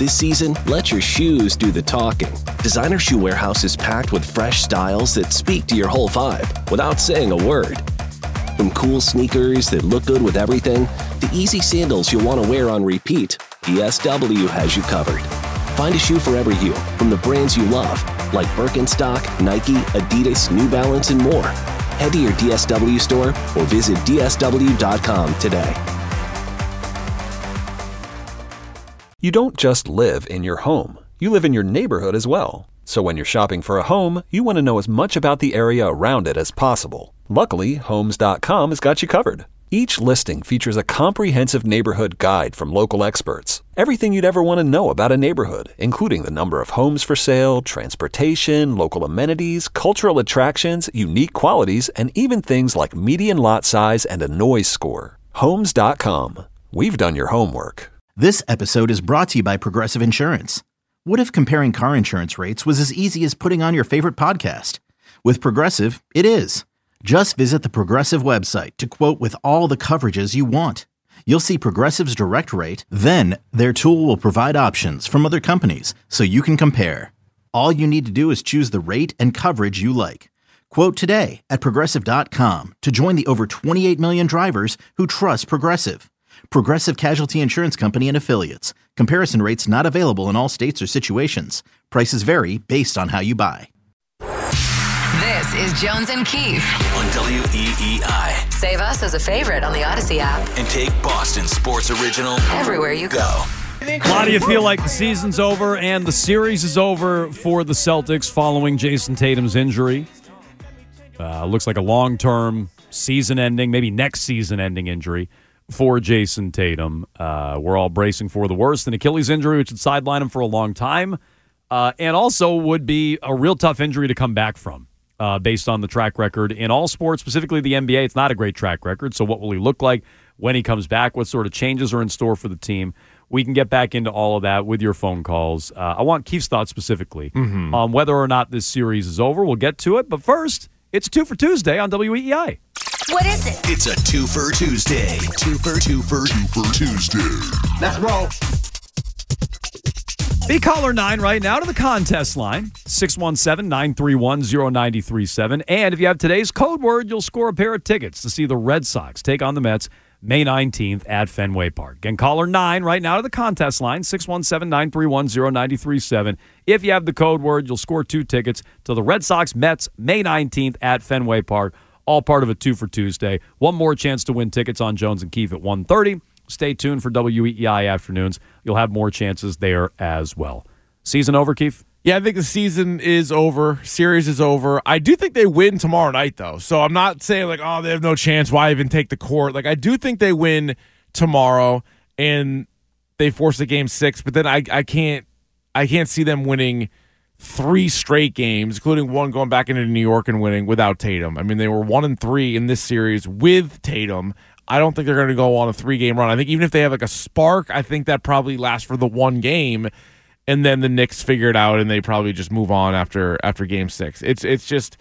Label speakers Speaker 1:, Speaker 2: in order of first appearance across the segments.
Speaker 1: This season, let your shoes do the talking. Designer Shoe Warehouse is packed with fresh styles that speak to your whole vibe without saying a word. From cool sneakers that look good with everything, to easy sandals you'll want to wear on repeat, DSW has you covered. Find a shoe for every you, from the brands you love, like Birkenstock, Nike, Adidas, New Balance, and more. Head to your DSW store or visit DSW.com today.
Speaker 2: You don't just live in your home. You live in your neighborhood as well. So when you're shopping for a home, you want to know as much about the area around it as possible. Luckily, Homes.com has got you covered. Each listing features a comprehensive neighborhood guide from local experts. Everything you'd ever want to know about a neighborhood, including the number of homes for sale, transportation, local amenities, cultural attractions, unique qualities, and even things like median lot size and a noise score. Homes.com. We've done your homework.
Speaker 3: This episode is brought to you by Progressive Insurance. What if comparing car insurance rates was as easy as putting on your favorite podcast? With Progressive, it is. Just visit the Progressive website to quote with all the coverages you want. You'll see Progressive's direct rate, then their tool will provide options from other companies so you can compare. All you need to do is choose the rate and coverage you like. Quote today at Progressive.com to join the over 28 million drivers who trust Progressive. Progressive Casualty Insurance Company and Affiliates. Comparison rates not available in all states or situations. Prices vary based on how you buy.
Speaker 4: This is Jones and Keefe
Speaker 5: on WEEI.
Speaker 4: Save us as a favorite on the Odyssey app.
Speaker 5: And take Boston Sports Original
Speaker 4: everywhere you go.
Speaker 6: Why do you feel like the season's over and the series is over for the Celtics following Jason Tatum's injury? Looks like a long-term season-ending, maybe next season-ending injury for Jason Tatum. We're all bracing for the worst, an Achilles injury, which would sideline him for a long time, and also would be a real tough injury to come back from. Based on the track record in all sports, specifically the NBA. It's not a great track record, so what will he look like when he comes back? What sort of changes are in store for the team? We can get back into all of that with your phone calls. I want Keith's thoughts specifically on whether or not this series is over. We'll get to it, but first, it's 2 for Tuesday on WEEI.
Speaker 7: What is it?
Speaker 5: It's a 2 for Tuesday. 2 for Tuesday.
Speaker 7: Let's roll.
Speaker 6: Be caller 9 right now to the contest line, 617-931-0937. And if you have today's code word, you'll score a pair of tickets to see the Red Sox take on the Mets May 19th at Fenway Park. Again, caller 9 right now to the contest line, 617-931-0937. If you have the code word, you'll score 2 tickets to the Red Sox Mets May 19th at Fenway Park, all part of a 2 for Tuesday. One more chance to win tickets on Jones and Keefe at 1:30. Stay tuned for WEEI afternoons. You'll have more chances there as well. Season over, Keith?
Speaker 8: Yeah, I think the season is over. Series is over. I do think they win tomorrow night, though. So I'm not saying, like, oh, they have no chance. Why even take the court? Like, I do think they win tomorrow, and they force a game 6. But then I can't see them winning 3 straight games, including one going back into New York and winning without Tatum. I mean, they were 1-3 in this series with Tatum. I don't think they're going to go on a 3-game run. I think even if they have like a spark, I think that probably lasts for the 1 game, and then the Knicks figure it out, and they probably just move on after game 6. It's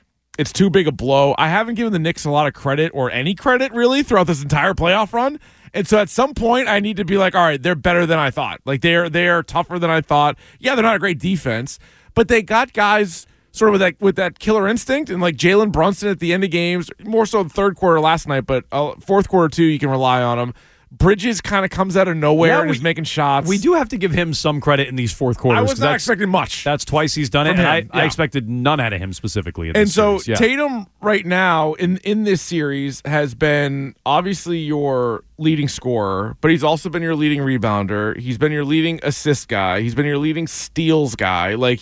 Speaker 8: too big a blow. I haven't given the Knicks a lot of credit or any credit really throughout this entire playoff run, and so at some point I need to be like, all right, they're better than I thought. Like they are tougher than I thought. Yeah, they're not a great defense, but they got guys sort of with that killer instinct, and like Jalen Brunson at the end of games, more so the third quarter last night, but fourth quarter too, you can rely on him. Bridges kind of comes out of nowhere and is making shots.
Speaker 6: We do have to give him some credit in these fourth quarters.
Speaker 8: I was not expecting much.
Speaker 6: That's twice he's done it, and I expected none out of him specifically. In
Speaker 8: and
Speaker 6: this
Speaker 8: so
Speaker 6: series.
Speaker 8: Tatum right now in this series has been obviously your leading scorer, but he's also been your leading rebounder. He's been your leading assist guy. He's been your leading steals guy. Like,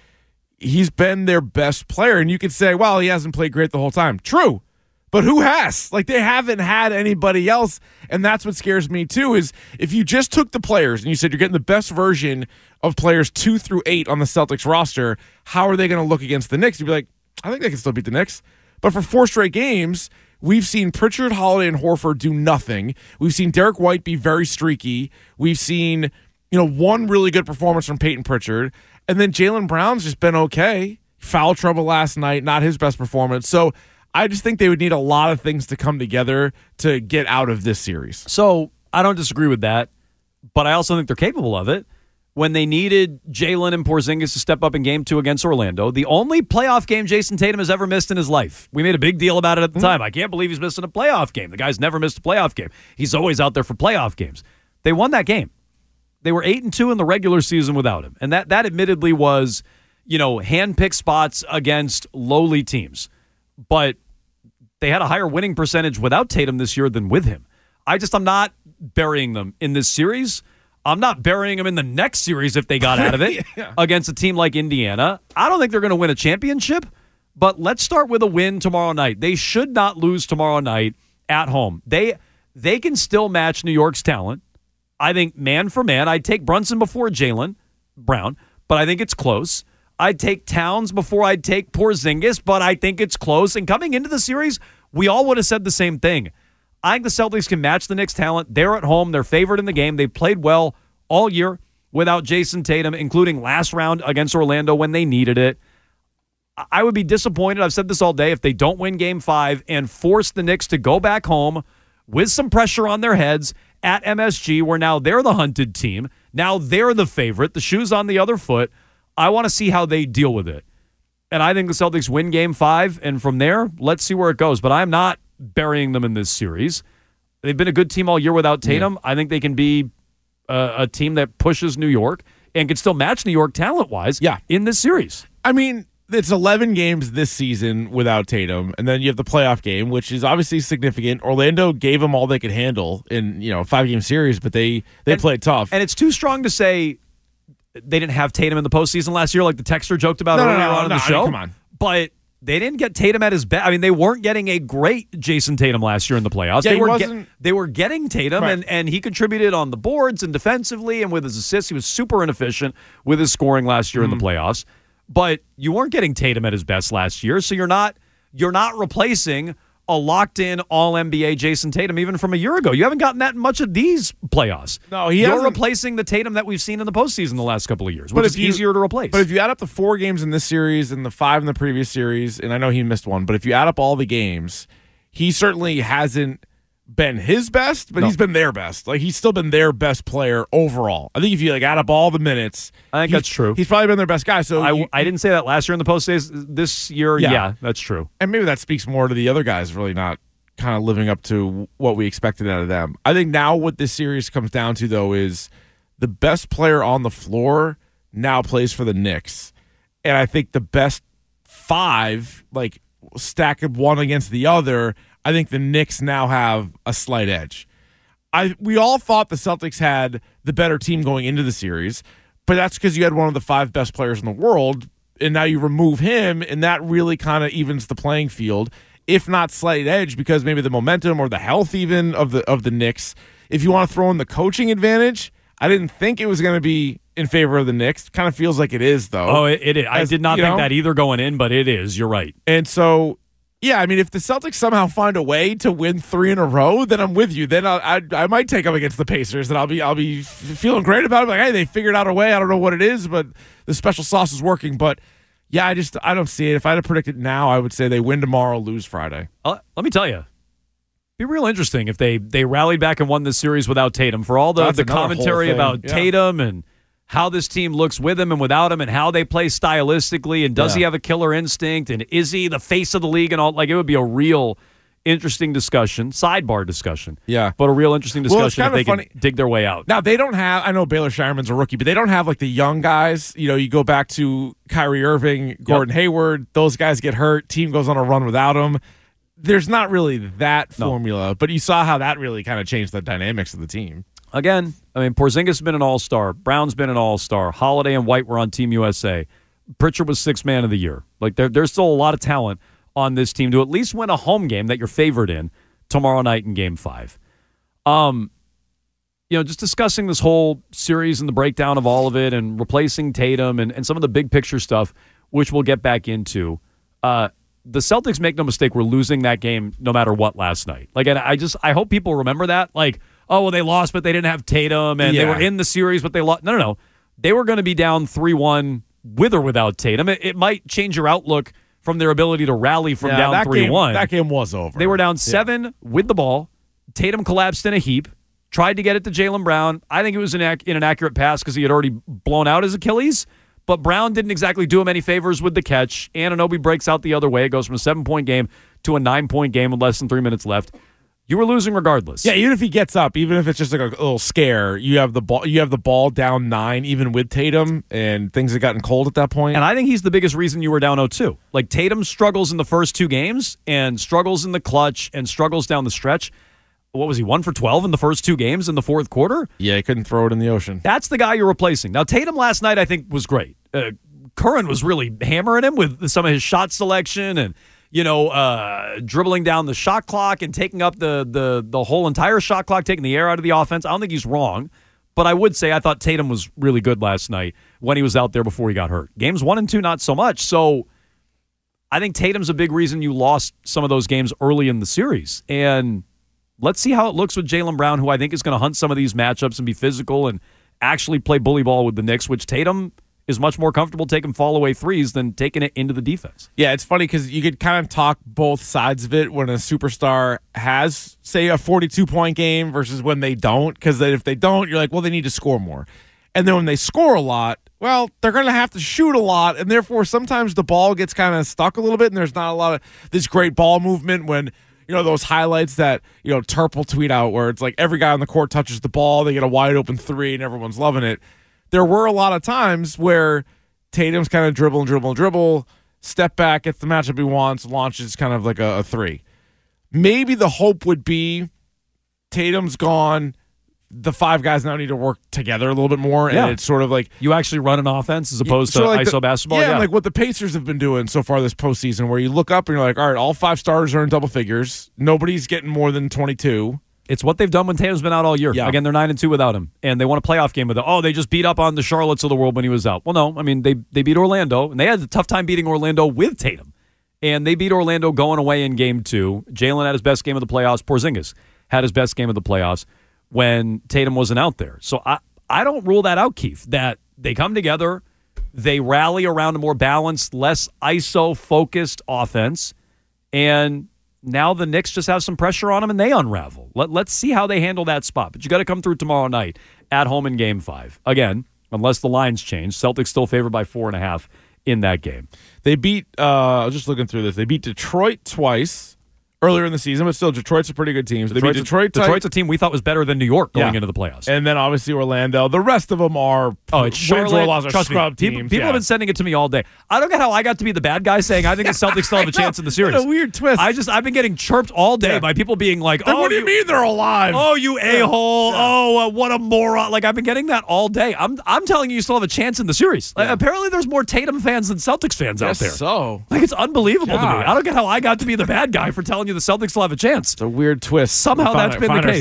Speaker 8: he's been their best player, and you could say, well, he hasn't played great the whole time. True. But who has? Like, they haven't had anybody else, and that's what scares me too, is if you just took the players and you said you're getting the best version of players 2 through 8 on the Celtics roster, how are they going to look against the Knicks? You'd be like, I think they can still beat the Knicks. But for 4 straight games, we've seen Pritchard, Holiday, and Horford do nothing. We've seen Derek White be very streaky. We've seen, one really good performance from Peyton Pritchard, and then Jaylen Brown's just been okay. Foul trouble last night, not his best performance. So I just think they would need a lot of things to come together to get out of this series.
Speaker 6: So I don't disagree with that, but I also think they're capable of it. when they needed Jalen and Porzingis to step up in Game 2 against Orlando, the only playoff game Jason Tatum has ever missed in his life. We made a big deal about it at the time. I can't believe he's missing a playoff game. The guy's never missed a playoff game. He's always out there for playoff games. They won that game. They were 8-2 in the regular season without him. And that admittedly was, hand-picked spots against lowly teams. But they had a higher winning percentage without Tatum this year than with him. I'm not burying them in this series. I'm not burying them in the next series if they got out of it against a team like Indiana. I don't think they're going to win a championship, but let's start with a win tomorrow night. They should not lose tomorrow night at home. They can still match New York's talent. I think man for man, I'd take Brunson before Jaylen Brown, but I think it's close. I'd take Towns before I'd take Porzingis, but I think it's close. And coming into the series, we all would have said the same thing. I think the Celtics can match the Knicks' talent. They're at home. They're favored in the game. They've played well all year without Jason Tatum, including last round against Orlando when they needed it. I would be disappointed, I've said this all day, if they don't win Game 5 and force the Knicks to go back home with some pressure on their heads at MSG, where now they're the hunted team. Now they're the favorite. The shoe's on the other foot. I want to see how they deal with it. And I think the Celtics win Game 5, and from there, let's see where it goes. But I'm not burying them in this series. They've been a good team all year without Tatum. I think they can be a team that pushes New York and can still match New York talent-wise in this series.
Speaker 8: I mean, it's 11 games this season without Tatum, and then you have the playoff game, which is obviously significant. Orlando gave them all they could handle in a 5-game series, but they played tough.
Speaker 6: And it's too strong to say they didn't have Tatum in the postseason last year, like the texter joked about earlier on in the show.
Speaker 8: Come on.
Speaker 6: But they didn't get Tatum at his best. I mean, they weren't getting a great Jason Tatum last year in the playoffs.
Speaker 8: Yeah,
Speaker 6: they were getting Tatum,
Speaker 8: right.
Speaker 6: and he contributed on the boards and defensively and with his assists. He was super inefficient with his scoring last year in the playoffs. But you weren't getting Tatum at his best last year, so you're not replacing a locked-in All-NBA Jason Tatum even from a year ago. You haven't gotten that much of these playoffs.
Speaker 8: No,
Speaker 6: you're replacing the Tatum that we've seen in the postseason the last couple of years, which is easier to replace.
Speaker 8: But if you add up the 4 games in this series and the 5 in the previous series, and I know he missed one, but if you add up all the games, he certainly hasn't been his best, but he's been their best. Like, he's still been their best player overall. I think if you add up all the minutes,
Speaker 6: I think that's true.
Speaker 8: He's probably been their best guy. So
Speaker 6: I didn't say that last year in the postseason. This year, yeah, that's true.
Speaker 8: And maybe that speaks more to the other guys really not kind of living up to what we expected out of them. I think now what this series comes down to, though, is the best player on the floor now plays for the Knicks. And I think the best 5, stack one against the other, I think the Knicks now have a slight edge. We all thought the Celtics had the better team going into the series, but that's because you had one of the 5 best players in the world, and now you remove him, and that really kind of evens the playing field, if not slight edge, because maybe the momentum or the health even of the Knicks. If you want to throw in the coaching advantage, I didn't think it was going to be in favor of the Knicks. Kind of feels like it is, though.
Speaker 6: Oh, it is. I did not think that either going in, but it is. You're right.
Speaker 8: And so, yeah, I mean, if the Celtics somehow find a way to win 3 in a row, then I'm with you. Then I might take them against the Pacers, and I'll be feeling great about it. Like, hey, they figured out a way. I don't know what it is, but the special sauce is working. But yeah, I don't see it. If I had to predict it now, I would say they win tomorrow, lose Friday.
Speaker 6: Let me tell you, it'd be real interesting if they rallied back and won this series without Tatum. For all the commentary about Tatum and how this team looks with him and without him and how they play stylistically, and does he have a killer instinct, and is he the face of the league and all, it would be a real interesting discussion, sidebar discussion.
Speaker 8: Yeah.
Speaker 6: But a real interesting discussion if they
Speaker 8: can
Speaker 6: dig their way out.
Speaker 8: Now, they don't have, I know Baylor Shireman's a rookie, but they don't have the young guys. You go back to Kyrie Irving, Gordon Hayward, those guys get hurt, team goes on a run without them. There's not really that formula, but you saw how that really kind of changed the dynamics of the team.
Speaker 6: Again, I mean, Porzingis has been an all-star. Brown's been an all-star. Holiday and White were on Team USA. Pritchard was 6th man of the year. There's still a lot of talent on this team to at least win a home game that you're favored in tomorrow night in Game 5. Just discussing this whole series and the breakdown of all of it and replacing Tatum and some of the big picture stuff, which we'll get back into. The Celtics, make no mistake, were losing that game no matter what last night. And I hope people remember that. They lost, but they didn't have Tatum, and they were in the series, but they lost. No. They were going to be down 3-1 with or without Tatum. It might change your outlook from their ability to rally from down 3-1.
Speaker 8: That game was over.
Speaker 6: They were down 7 with the ball. Tatum collapsed in a heap, tried to get it to Jaylen Brown. I think it was in an inaccurate pass because he had already blown out his Achilles, but Brown didn't exactly do him any favors with the catch. Anunoby breaks out the other way. It goes from a 7-point game to a 9-point game with less than 3 minutes left. You were losing regardless.
Speaker 8: Yeah, even if he gets up, even if it's just like a little scare, you have the ball down 9, even with Tatum, and things had gotten cold at that point.
Speaker 6: And I think he's the biggest reason you were down 0-2. Like, Tatum struggles in the first 2 games and struggles in the clutch and struggles down the stretch. What was he, 1 for 12 in the first 2 games in the fourth quarter?
Speaker 8: Yeah, he couldn't throw it in the ocean.
Speaker 6: That's the guy you're replacing. Now, Tatum last night I think was great. Curran was really hammering him with some of his shot selection and dribbling down the shot clock and taking up the whole entire shot clock, taking the air out of the offense. I don't think he's wrong, but I would say I thought Tatum was really good last night when he was out there before he got hurt. Games 1 and 2, not so much. So I think Tatum's a big reason you lost some of those games early in the series. And let's see how it looks with Jaylen Brown, who I think is going to hunt some of these matchups and be physical and actually play bully ball with the Knicks, which Tatum is much more comfortable taking fall-away threes than taking it into the defense.
Speaker 8: Yeah, it's funny because you could kind of talk both sides of it when a superstar has, say, a 42-point game versus when they don't, because if they don't, you're like, well, they need to score more. And then when they score a lot, well, they're going to have to shoot a lot, and therefore sometimes the ball gets kind of stuck a little bit, and there's not a lot of this great ball movement when those highlights that, Terp will tweet out where it's like every guy on the court touches the ball, they get a wide open 3, and everyone's loving it. There were a lot of times where Tatum's kind of dribble, step back, gets the matchup he wants, launches kind of like a 3. Maybe the hope would be Tatum's gone, the 5 guys now need to work together a little bit more, and it's sort of like
Speaker 6: you actually run an offense as opposed to like ISO basketball.
Speaker 8: Yeah, like what the Pacers have been doing so far this postseason, where you look up and you're like, all right, all 5 starters are in double figures. Nobody's getting more than 22.
Speaker 6: It's what they've done when Tatum's been out all year.
Speaker 8: Yeah.
Speaker 6: Again, they're 9-2 without him, and they won a playoff game with him. Oh, they just beat up on the Charlottes of the world when he was out. Well, no, I mean they beat Orlando, and they had a tough time beating Orlando with Tatum, and they beat Orlando going away in Game 2. Jaylen had his best game of the playoffs. Porzingis had his best game of the playoffs when Tatum wasn't out there. So I don't rule that out, Keith. That they come together, they rally around a more balanced, less ISO focused offense, and now the Knicks just have some pressure on them and they unravel. Let's see how they handle that spot. But you got to come through tomorrow night at home in Game 5. Again, unless the lines change, Celtics still favored by 4.5 in that game.
Speaker 8: They beat, I was just looking through this, they beat Detroit twice earlier in the season, but still Detroit's a pretty good team. So they beat Detroit.
Speaker 6: Detroit's a team we thought was better than New York going into the playoffs.
Speaker 8: And then obviously Orlando. The rest of them are
Speaker 6: it's Charlotte.
Speaker 8: Trust scrub
Speaker 6: me,
Speaker 8: teams.
Speaker 6: People have been sending it to me all day. I don't get how I got to be the bad guy saying I think the Celtics still have a chance in the series.
Speaker 8: What a weird twist.
Speaker 6: I've been getting chirped all day by people being like,
Speaker 8: what do you mean they're alive?
Speaker 6: Oh, you a-hole. Yeah. Oh, what a moron. Like, I've been getting that all day. I'm telling you still have a chance in the series. Like, apparently there's more Tatum fans than Celtics fans out there.
Speaker 8: So.
Speaker 6: Like, it's unbelievable to me. I don't get how I got to be the bad guy for telling you the Celtics still have a chance.
Speaker 8: It's a weird twist.
Speaker 6: Somehow that's been the case.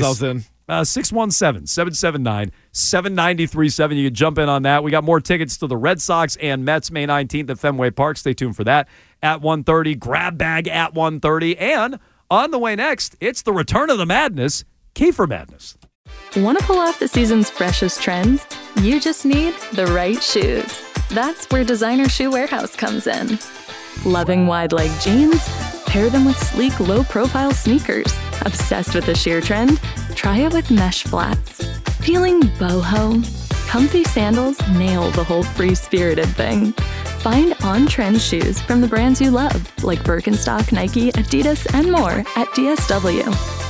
Speaker 8: 617-779-7937.
Speaker 6: You can jump in on that. We got more tickets to the Red Sox and Mets May 19th at Fenway Park. Stay tuned for that at 1:30. Grab bag at 1:30. And on the way next, it's the return of the madness, Kiefer Madness.
Speaker 7: Want to pull off the season's freshest trends? You just need the right shoes. That's where Designer Shoe Warehouse comes in. Loving wide leg jeans? Pair them with sleek, low-profile sneakers. Obsessed with the sheer trend? Try it with mesh flats. Feeling boho? Comfy sandals nail the whole free-spirited thing. Find on-trend shoes from the brands you love, like Birkenstock, Nike, Adidas, and more at DSW.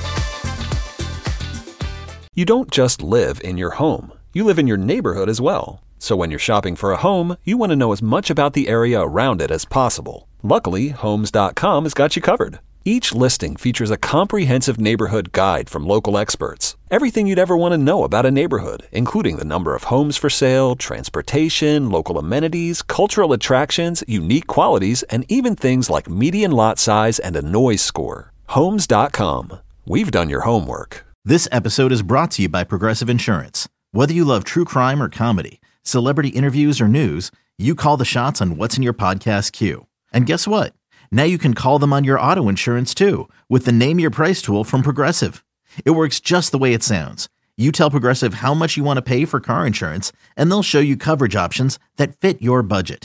Speaker 2: You don't just live in your home. You live in your neighborhood as well. So when you're shopping for a home, you want to know as much about the area around it as possible. Luckily, Homes.com has got you covered. Each listing features a comprehensive neighborhood guide from local experts. Everything you'd ever want to know about a neighborhood, including the number of homes for sale, transportation, local amenities, cultural attractions, unique qualities, and even things like median lot size and a noise score. Homes.com. We've done your homework.
Speaker 3: This episode is brought to you by Progressive Insurance. Whether you love true crime or comedy, celebrity interviews or news, you call the shots on what's in your podcast queue. And guess what? Now you can call them on your auto insurance too with the Name Your Price tool from Progressive. It works just the way it sounds. You tell Progressive how much you want to pay for car insurance, and they'll show you coverage options that fit your budget.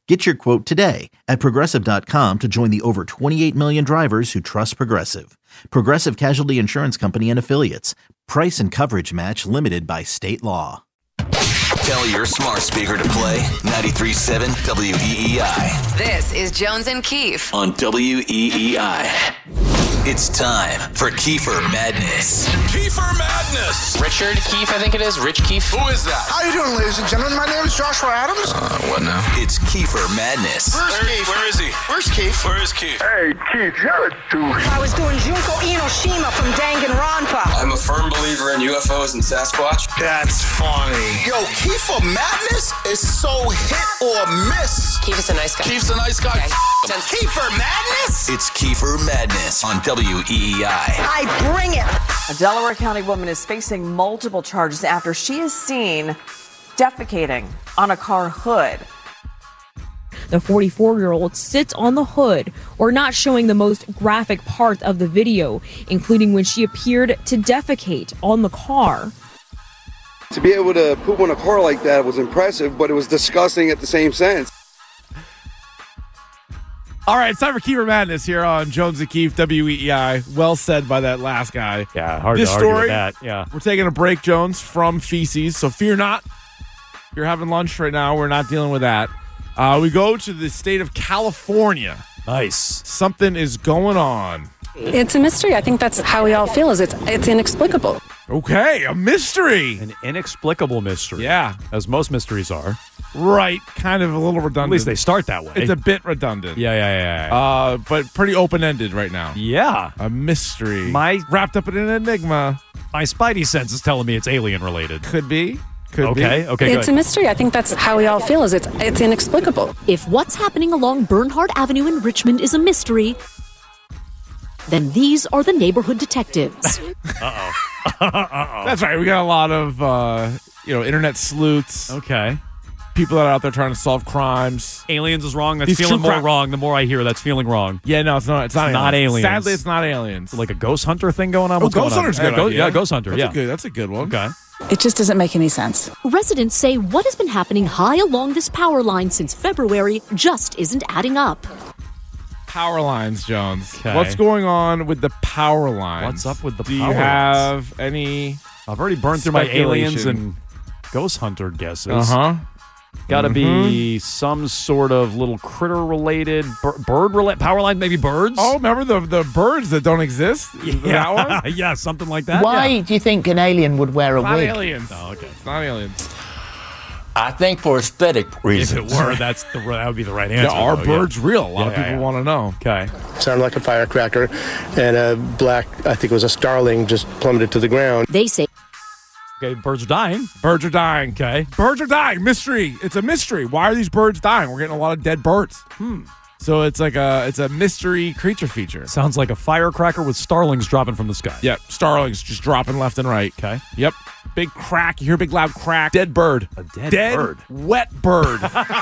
Speaker 3: Get your quote today at Progressive.com to join the over 28 million drivers who trust Progressive. Progressive Casualty Insurance Company and Affiliates. Price and coverage match limited by state law.
Speaker 5: Tell your smart speaker to play 93.7 WEEI.
Speaker 4: This is Jones and Keefe.
Speaker 5: On WEEI. It's time for Kiefer Madness. Kiefer Madness.
Speaker 9: Richard Keefe, I think it is. Rich Keefe.
Speaker 5: Who is that?
Speaker 10: How you doing, ladies and gentlemen? My name is Joshua Adams.
Speaker 5: What now? It's Kiefer Madness. Where is he?
Speaker 10: Where's Keith?
Speaker 5: Where is Keith?
Speaker 10: Hey, Keith, you're a douche.
Speaker 11: I was doing Junko Inoshima from Danganronpa.
Speaker 9: I'm a firm believer in UFOs and Sasquatch.
Speaker 10: That's funny.
Speaker 5: Yo, Kiefer Madness is so hit or miss.
Speaker 9: Keefe is a nice guy.
Speaker 5: Keith's a nice guy.
Speaker 9: Okay.
Speaker 5: Kiefer Madness. It's Kiefer Madness on WEEI.
Speaker 11: I bring it.
Speaker 12: A Delaware County woman is facing multiple charges after she is seen defecating on a car hood.
Speaker 13: The 44-year-old sits on the hood, or not showing the most graphic parts of the video, including when she appeared to defecate on the car.
Speaker 14: To be able to poop on a car like that was impressive, but it was disgusting at the same sense.
Speaker 8: All right, it's time for Kiefer Madness here on Jones and Keefe, WEEI. Well said by that last guy.
Speaker 6: Yeah, hard
Speaker 8: this
Speaker 6: to argue
Speaker 8: story,
Speaker 6: with that. Yeah.
Speaker 8: We're taking a break, Jones, from feces, so fear not. If you're having lunch right now, we're not dealing with that. We go to the state of California.
Speaker 6: Nice.
Speaker 8: Something is going on.
Speaker 15: It's a mystery. I think that's how we all feel. It's inexplicable.
Speaker 8: Okay, a mystery.
Speaker 6: An inexplicable mystery.
Speaker 8: Yeah.
Speaker 6: As most mysteries are.
Speaker 8: Right, kind of a little redundant.
Speaker 6: At least they start that way.
Speaker 8: It's a bit redundant.
Speaker 6: Yeah.
Speaker 8: But pretty open-ended right now.
Speaker 6: Yeah.
Speaker 8: A mystery.
Speaker 6: Wrapped
Speaker 8: up in an enigma.
Speaker 6: My spidey sense is telling me it's alien-related.
Speaker 8: Could be.
Speaker 6: Okay,
Speaker 15: it's a mystery. I think that's how we all feel. It's inexplicable.
Speaker 16: If what's happening along Bernhardt Avenue in Richmond is a mystery, then these are the neighborhood detectives.
Speaker 8: That's right. We got a lot of internet sleuths.
Speaker 6: Okay.
Speaker 8: People that are out there trying to solve crimes.
Speaker 6: Aliens is wrong. That's feeling more wrong. The more I hear, that's feeling wrong.
Speaker 8: Yeah, no, it's not. It's not aliens.
Speaker 6: aliens.
Speaker 8: Sadly, it's not aliens.
Speaker 6: Like a ghost hunter thing going on. What's
Speaker 8: Ghost
Speaker 6: going on?
Speaker 8: Hunter's good.
Speaker 6: Yeah, Ghost Hunter.
Speaker 8: That's a good one.
Speaker 6: Okay.
Speaker 15: It just doesn't make any sense.
Speaker 16: Residents say what has been happening high along this power line since February just isn't adding up.
Speaker 8: Power lines, Jones.
Speaker 6: Okay.
Speaker 8: What's going on with the power lines?
Speaker 6: What's up with the
Speaker 8: Do
Speaker 6: power
Speaker 8: you have any?
Speaker 6: I've already burned through my aliens and Ghost Hunter guesses. Got to be some sort of little critter-related, bird-related, power line, maybe birds?
Speaker 8: Oh, remember the birds that don't exist?
Speaker 6: Yeah.
Speaker 8: That one?
Speaker 6: Yeah, something like that.
Speaker 17: Why do you think an alien would wear a
Speaker 8: Not
Speaker 17: wig?
Speaker 8: aliens.
Speaker 6: Oh, okay.
Speaker 8: It's not aliens.
Speaker 17: I think for aesthetic reasons.
Speaker 6: If it were, that would be the right answer.
Speaker 8: Are birds real? A lot of people want to know.
Speaker 6: Okay.
Speaker 18: Sounded like a firecracker, and a black, I think it was a starling, just plummeted to the ground.
Speaker 16: They say.
Speaker 6: Okay, birds are dying.
Speaker 8: Birds are dying.
Speaker 6: Okay.
Speaker 8: Birds are dying. Mystery. It's a mystery. Why are these birds dying? We're getting a lot of dead birds. So it's like it's a mystery creature feature.
Speaker 6: Sounds like a firecracker with starlings dropping from the sky.
Speaker 8: Yep. Starlings just dropping left and right.
Speaker 6: Okay.
Speaker 8: Yep. Big crack. You hear a big loud crack. Dead bird.
Speaker 6: A dead bird.
Speaker 8: Wet bird.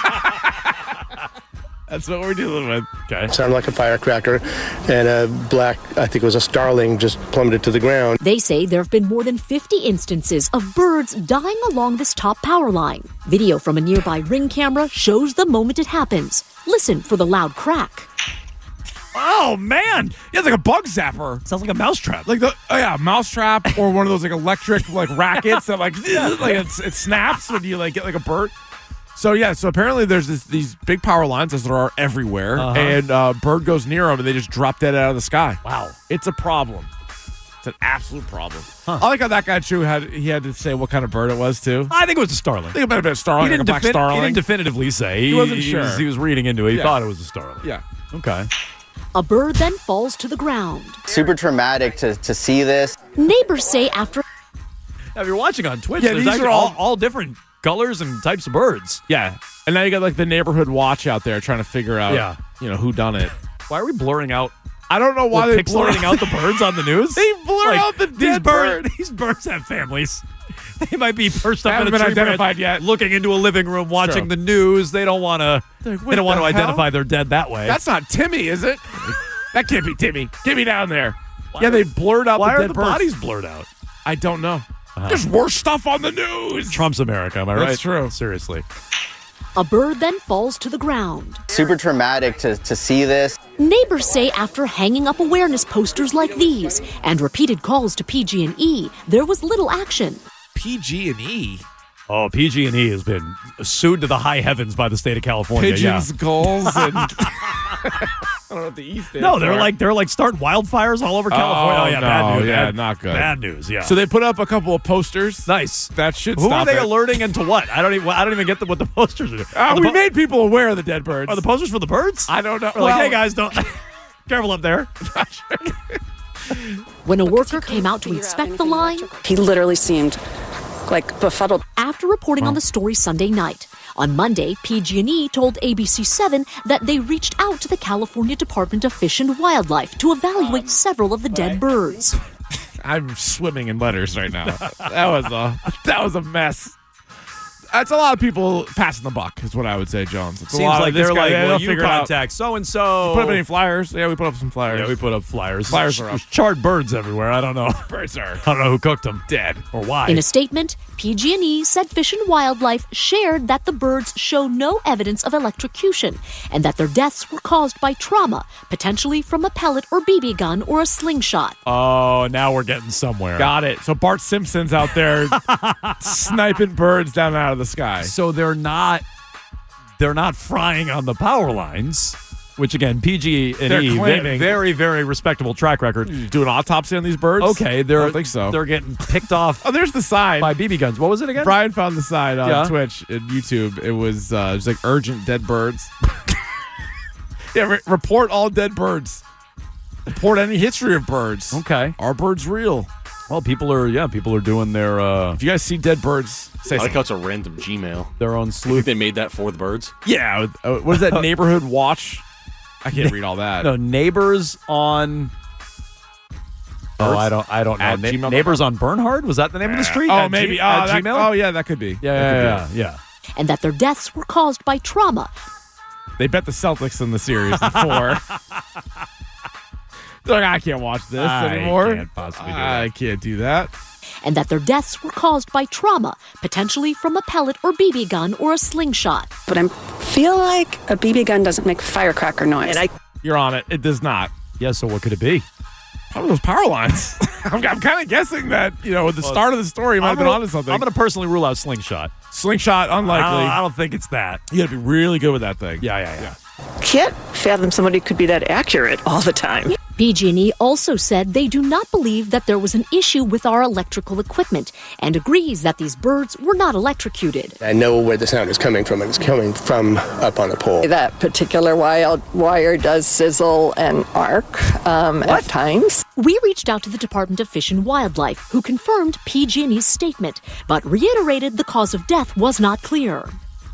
Speaker 8: That's what we're dealing with.
Speaker 6: Okay.
Speaker 18: Sounded like a firecracker, and a black, I think it was a starling, just plummeted to the ground.
Speaker 16: They say there have been more than 50 instances of birds dying along this top power line. Video from a nearby Ring camera shows the moment it happens. Listen for the loud crack.
Speaker 8: Oh, man. Yeah, it's like a bug zapper.
Speaker 6: Sounds like a mousetrap.
Speaker 8: Like mousetrap or one of those like electric rackets that it snaps when you get like a bird. So apparently there's these big power lines, as there are everywhere, and bird goes near them and they just drop dead out of the sky.
Speaker 6: Wow.
Speaker 8: It's a problem. It's an absolute problem. I like how that guy too had to say what kind of bird it was too.
Speaker 6: I think it was a starling.
Speaker 8: I think it might have been a starling, like a black starling.
Speaker 6: He didn't definitively say.
Speaker 8: He wasn't sure.
Speaker 6: He was reading into it. He thought it was a starling.
Speaker 8: Yeah.
Speaker 6: Okay.
Speaker 16: A bird then falls to the ground.
Speaker 19: Super traumatic to see this.
Speaker 16: Neighbors say after.
Speaker 6: Now, if you're watching on Twitch,
Speaker 8: Yeah,
Speaker 6: there's
Speaker 8: these
Speaker 6: actually
Speaker 8: are
Speaker 6: all different colors and types of birds.
Speaker 8: Yeah. And now you got the neighborhood watch out there trying to figure out who done it.
Speaker 6: Why are we blurring out?
Speaker 8: I don't know why
Speaker 6: they're
Speaker 8: they
Speaker 6: pixelating out the birds on the news.
Speaker 8: They blur out the dead bird.
Speaker 6: These birds have families. They might be perched up in a
Speaker 8: been
Speaker 6: tree
Speaker 8: identified
Speaker 6: branch,
Speaker 8: yet.
Speaker 6: looking into a living room, watching the news. They don't want to. They don't want to identify their dead that way.
Speaker 8: That's not Timmy, is it? That can't be Timmy. Timmy down there. They blurred out the dead birds.
Speaker 6: Why are the bodies blurred out?
Speaker 8: I don't know. There's worse stuff on the news.
Speaker 6: Trump's America, am I right?
Speaker 8: That's true.
Speaker 6: Seriously.
Speaker 16: A bird then falls to the ground.
Speaker 19: Super traumatic to see this.
Speaker 16: Neighbors say after hanging up awareness posters like these and repeated calls to PG&E, there was little action.
Speaker 8: PG&E?
Speaker 6: Oh, PG&E has been sued to the high heavens by the state of California.
Speaker 8: Pigeons,
Speaker 6: yeah.
Speaker 8: gulls, and I don't know what the E stands
Speaker 6: No,
Speaker 8: for.
Speaker 6: they're like starting wildfires all over California. Oh, yeah,
Speaker 8: no,
Speaker 6: bad news.
Speaker 8: yeah, not good.
Speaker 6: Bad news, yeah.
Speaker 8: So they put up a couple of posters.
Speaker 6: Nice.
Speaker 8: That should
Speaker 6: Who
Speaker 8: stop
Speaker 6: are they
Speaker 8: it.
Speaker 6: alerting and to what? I don't even get what the posters are.
Speaker 8: We made people aware of the dead birds.
Speaker 6: Are the posters for the birds?
Speaker 8: I don't know.
Speaker 6: Like, hey guys, don't careful up there.
Speaker 16: When a worker came out to inspect the line,
Speaker 15: He literally seemed like befuddled.
Speaker 16: after reporting on the story Sunday night. On Monday, PG&E told ABC7 that they reached out to the California Department of Fish and Wildlife to evaluate several of the dead birds.
Speaker 8: I'm swimming in letters right now. That was a mess. That's a lot of people passing the buck, is what I would say, Jones. It's
Speaker 6: Seems
Speaker 8: a lot
Speaker 6: like
Speaker 8: of this
Speaker 6: they're
Speaker 8: guy,
Speaker 6: like,
Speaker 8: they'll
Speaker 6: well, you
Speaker 8: figure it out.
Speaker 6: contact so-and-so.
Speaker 8: Put up any flyers? Yeah, we put up some flyers.
Speaker 6: Yeah, we put up flyers.
Speaker 8: Flyers are up.
Speaker 6: There's charred birds everywhere. I don't know.
Speaker 8: Birds are.
Speaker 6: I don't know who cooked them.
Speaker 8: Dead.
Speaker 6: Or why.
Speaker 16: In a statement, PG&E said Fish and Wildlife shared that the birds show no evidence of electrocution and that their deaths were caused by trauma, potentially from a pellet or BB gun or a slingshot.
Speaker 6: Oh, now we're getting somewhere.
Speaker 8: Got it. So Bart Simpson's out there sniping birds down out of the sky.
Speaker 6: So they're not frying on the power lines, which again, PG&E,
Speaker 8: They're claiming.
Speaker 6: very, very respectable track record.
Speaker 8: Do an autopsy on these birds?
Speaker 6: Okay,
Speaker 8: I don't think so.
Speaker 6: They're getting picked off.
Speaker 8: Oh, there's the sign
Speaker 6: by BB guns. What was it again?
Speaker 8: Brian found the sign on Twitch and YouTube. It was just like urgent dead birds. Yeah, report all dead birds. Report any history of birds.
Speaker 6: Okay,
Speaker 8: are birds real?
Speaker 6: Well, people are doing their.
Speaker 8: If you guys see dead birds, say
Speaker 20: I like
Speaker 8: something.
Speaker 20: how it's a random Gmail.
Speaker 6: Their own
Speaker 20: You
Speaker 6: sleuth.
Speaker 20: think they made that for the birds?
Speaker 8: Yeah. What is that? Neighborhood Watch? I can't read all that.
Speaker 6: No, neighbors on. Oh, I don't know.
Speaker 8: At gmail.com?
Speaker 6: Neighbors on Bernhard? Was that the name of the street?
Speaker 8: Oh,
Speaker 6: At
Speaker 8: maybe.
Speaker 6: at
Speaker 8: That,
Speaker 6: Gmail?
Speaker 8: oh, yeah, that could be.
Speaker 6: Yeah.
Speaker 16: And that their deaths were caused by trauma.
Speaker 8: They bet the Celtics in the series in 4. They're like, I can't watch this anymore.
Speaker 6: Can't possibly do
Speaker 8: I can't do that.
Speaker 16: And that their deaths were caused by trauma, potentially from a pellet or BB gun or a slingshot.
Speaker 15: But I feel like a BB gun doesn't make firecracker noise.
Speaker 8: You're on it. It does not.
Speaker 6: Yeah, so what could it be?
Speaker 8: Probably those power lines. I'm kind of guessing that, at the start of the story, you might have been onto something.
Speaker 6: I'm going to personally rule out slingshot.
Speaker 8: Slingshot, unlikely.
Speaker 6: I don't think it's that.
Speaker 8: You got to be really good with that thing.
Speaker 6: Yeah.
Speaker 21: Can't fathom somebody could be that accurate all the time.
Speaker 16: PG&E also said they do not believe that there was an issue with our electrical equipment and agrees that these birds were not electrocuted.
Speaker 18: I know where the sound is coming from. It's coming from up on the pole.
Speaker 21: That particular wire does sizzle and arc at times.
Speaker 16: We reached out to the Department of Fish and Wildlife, who confirmed PG&E's statement, but reiterated the cause of death was not clear.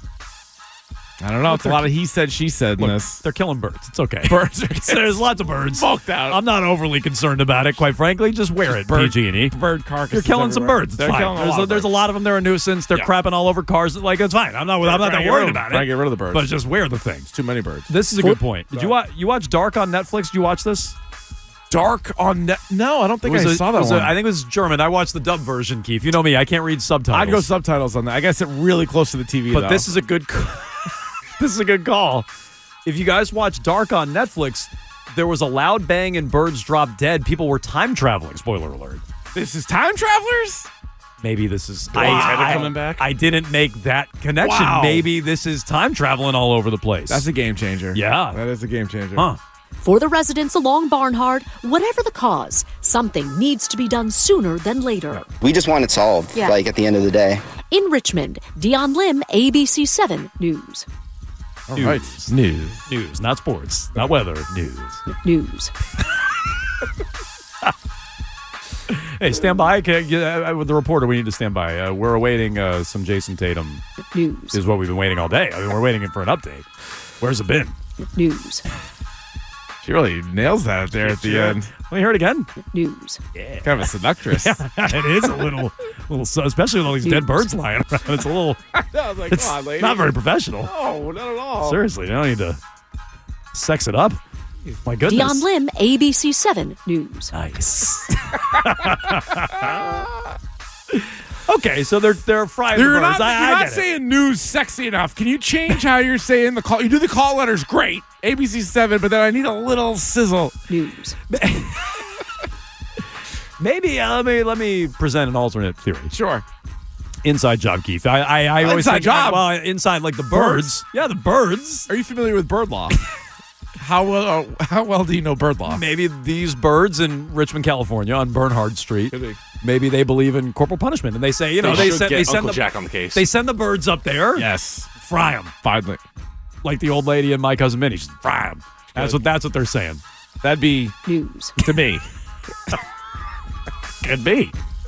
Speaker 8: I don't know. It's a lot of he said, she said in this.
Speaker 6: They're killing birds. It's okay.
Speaker 8: Birds are
Speaker 6: There's lots of birds.
Speaker 8: Smoked out.
Speaker 6: I'm not overly concerned about it, quite frankly. Just wear it, PG&E.
Speaker 8: Bird carcasses.
Speaker 6: You're killing some
Speaker 8: everywhere.
Speaker 6: birds. It's
Speaker 8: They're
Speaker 6: fine.
Speaker 8: killing
Speaker 6: There's a lot of them. They're a nuisance. They're crapping all over cars. Like, it's fine. I'm not that worried about it.
Speaker 8: Trying to get rid of the birds.
Speaker 6: But just wear the things.
Speaker 8: Too many birds.
Speaker 6: This is a good point. Did you watch Dark on Netflix? Did you watch this?
Speaker 8: Dark on net? No, I don't think I saw that one.
Speaker 6: I think it was German. I watched the dub version, Keith. You know me. I can't read subtitles.
Speaker 8: I'd go subtitles on that. I guess it really close to the TV,
Speaker 6: But
Speaker 8: though.
Speaker 6: this is a good this is a good call. If you guys watch Dark on Netflix, there was a loud bang and birds dropped dead. People were time traveling. Spoiler alert.
Speaker 8: This is Time Travelers?
Speaker 6: Maybe this is
Speaker 20: coming back?
Speaker 6: I didn't make that connection.
Speaker 8: Wow.
Speaker 6: Maybe this is time traveling all over the place.
Speaker 8: That's a game changer.
Speaker 6: Yeah.
Speaker 8: That is a game changer.
Speaker 6: Huh.
Speaker 16: For the residents along Barnhard, whatever the cause, something needs to be done sooner than later.
Speaker 19: We just want it solved, at the end of the day.
Speaker 16: In Richmond, Dion Lim, ABC7 News.
Speaker 8: All right.
Speaker 6: News, not sports, not weather.
Speaker 16: News.
Speaker 6: Hey, stand by. With the reporter, we need to stand by. We're awaiting some Jason Tatum.
Speaker 16: News.
Speaker 6: Is what we've been waiting all day. I mean, we're waiting for an update. Where's it been?
Speaker 16: News.
Speaker 8: She really nails that there at the end.
Speaker 6: Let me hear it again.
Speaker 16: News.
Speaker 6: Yeah.
Speaker 8: Kind of a seductress.
Speaker 6: It is a little, especially with all these dead birds lying around. It's a little.
Speaker 8: I was like,
Speaker 6: It's
Speaker 8: come on, lady.
Speaker 6: not very professional.
Speaker 8: No, not at all.
Speaker 6: Seriously, you don't need to sex it up. My goodness.
Speaker 16: Dion Lim, ABC7 News.
Speaker 6: Nice. Okay, so they're frying the
Speaker 8: You're
Speaker 6: birds.
Speaker 8: not,
Speaker 6: I
Speaker 8: you're not
Speaker 6: get it.
Speaker 8: saying news sexy enough. Can you change how you're saying the call? You do the call letters great, ABC 7, but then I need a little sizzle.
Speaker 13: News.
Speaker 6: Maybe let me present an alternate theory.
Speaker 8: Sure.
Speaker 6: Inside job, Keith. I always
Speaker 8: Inside
Speaker 6: think,
Speaker 8: job?
Speaker 6: well, inside like the birds. Yeah, the birds.
Speaker 8: Are you familiar with bird law? How well do you know bird law?
Speaker 6: Maybe these birds in Richmond, California, on Bernhard Street. Maybe they believe in corporal punishment, and they say,
Speaker 20: they send Uncle Jack on the case.
Speaker 6: They send the birds up there.
Speaker 8: Yes,
Speaker 6: fry them.
Speaker 8: Finally,
Speaker 6: like the old lady in My Cousin Minnie. Just fry them. That's what they're saying.
Speaker 8: That'd be
Speaker 13: news
Speaker 8: to me.
Speaker 6: Could be.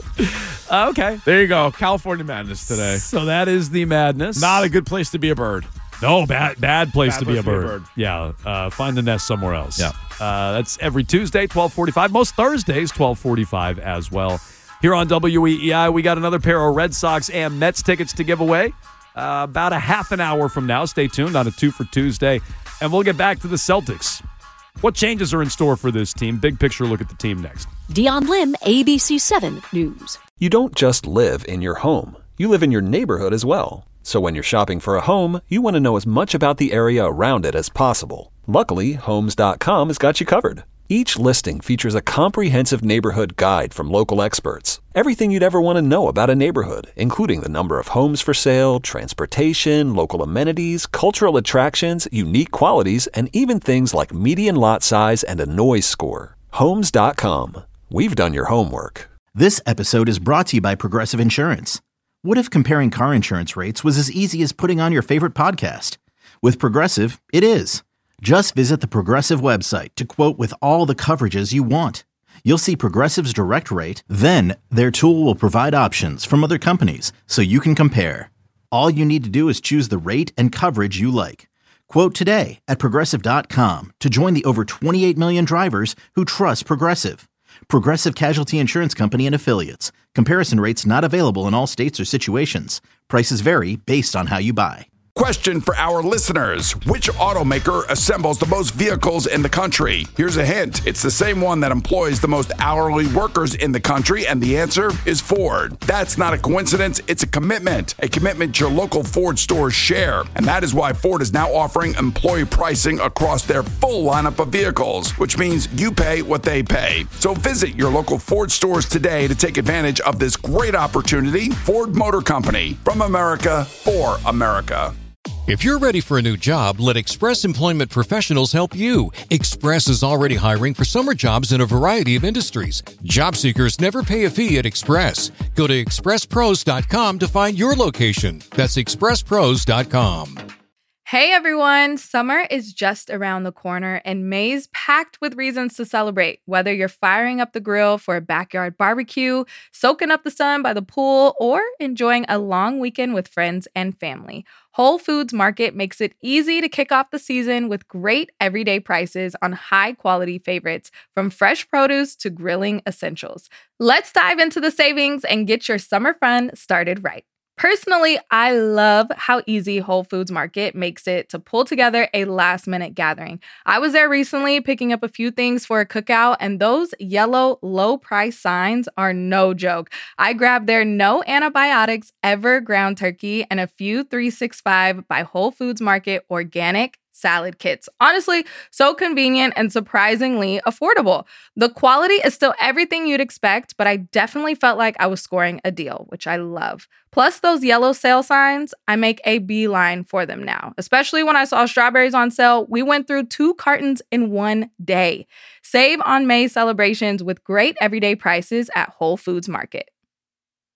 Speaker 6: Okay.
Speaker 8: There you go. California madness today.
Speaker 6: So that is the madness.
Speaker 8: Not a good place to be a bird.
Speaker 6: No, bad place to be a bird. Yeah. Find the nest somewhere else.
Speaker 8: Yeah.
Speaker 6: That's every Tuesday, 12:45. Most Thursdays, 12:45 as well. Here on WEEI, we got another pair of Red Sox and Mets tickets to give away. About a half an hour from now. Stay tuned on a 2 for Tuesday. And we'll get back to the Celtics. What changes are in store for this team? Big picture look at the team next.
Speaker 16: Dion Lim, ABC 7 News.
Speaker 2: You don't just live in your home. You live in your neighborhood as well. So when you're shopping for a home, you want to know as much about the area around it as possible. Luckily, Homes.com has got you covered. Each listing features a comprehensive neighborhood guide from local experts. Everything you'd ever want to know about a neighborhood, including the number of homes for sale, transportation, local amenities, cultural attractions, unique qualities, and even things like median lot size and a noise score. Homes.com. We've done your homework.
Speaker 3: This episode is brought to you by Progressive Insurance. What if comparing car insurance rates was as easy as putting on your favorite podcast? With Progressive, it is. Just visit the Progressive website to quote with all the coverages you want. You'll see Progressive's direct rate, then their tool will provide options from other companies so you can compare. All you need to do is choose the rate and coverage you like. Quote today at Progressive.com to join the over 28 million drivers who trust Progressive. Progressive Casualty Insurance Company and Affiliates. Comparison rates not available in all states or situations. Prices vary based on how you buy.
Speaker 1: Question for our listeners. Which automaker assembles the most vehicles in the country? Here's a hint. It's the same one that employs the most hourly workers in the country, and the answer is Ford. That's not a coincidence. It's a commitment your local Ford stores share. And that is why Ford is now offering employee pricing across their full lineup of vehicles, which means you pay what they pay. So visit your local Ford stores today to take advantage of this great opportunity. Ford Motor Company, from America for America.
Speaker 22: If you're ready for a new job, let Express Employment Professionals help you. Express is already hiring for summer jobs in a variety of industries. Job seekers never pay a fee at Express. Go to expresspros.com to find your location. That's expresspros.com.
Speaker 23: Hey everyone, summer is just around the corner and May's packed with reasons to celebrate. Whether you're firing up the grill for a backyard barbecue, soaking up the sun by the pool, or enjoying a long weekend with friends and family, Whole Foods Market makes it easy to kick off the season with great everyday prices on high-quality favorites, from fresh produce to grilling essentials. Let's dive into the savings and get your summer fun started right. Personally, I love how easy Whole Foods Market makes it to pull together a last-minute gathering. I was there recently picking up a few things for a cookout, and those yellow low-price signs are no joke. I grabbed their no antibiotics ever ground turkey and a few 365 by Whole Foods Market organic salad kits. Honestly, so convenient and surprisingly affordable. The quality is still everything you'd expect, but I definitely felt like I was scoring a deal, which I love. Plus those yellow sale signs, I make a beeline for them now. Especially when I saw strawberries on sale, we went through 2 cartons in one day. Save on May celebrations with great everyday prices at Whole Foods Market.